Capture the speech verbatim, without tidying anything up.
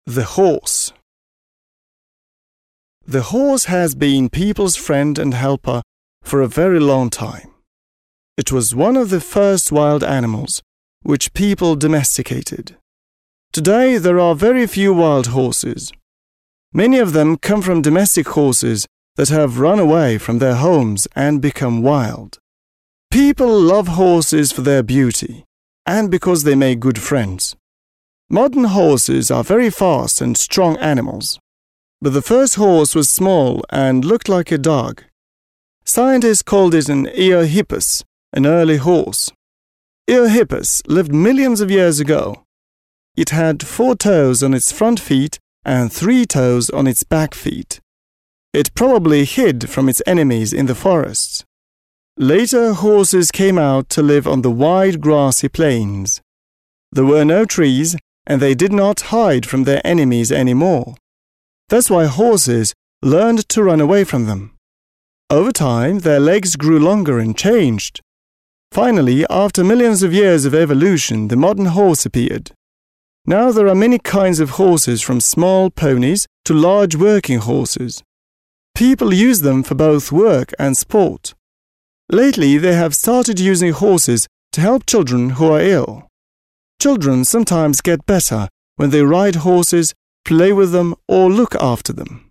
The horse. The horse has been people's friend and helper for a very long time. It was one of the first wild animals which people domesticated. Today there are very few wild horses. Many of them come from domestic horses that have run away from their homes and become wild. People love horses for their beauty and because they make good friends. Modern horses are very fast and strong animals, but the first horse was small and looked like a dog. Scientists called it an Eohippus, an early horse. Eohippus lived millions of years ago. It had four toes on its front feet and three toes on its back feet. It probably hid from its enemies in the forests. Later, horses came out to live on the wide grassy plains. There were no trees, and they did not hide from their enemies anymore. That's why horses learned to run away from them. Over time, their legs grew longer and changed. Finally, after millions of years of evolution, the modern horse appeared. Now there are many kinds of horses, from small ponies to large working horses. People use them for both work and sport. Lately, they have started using horses to help children who are ill. Children sometimes get better when they ride horses, play with them, or look after them.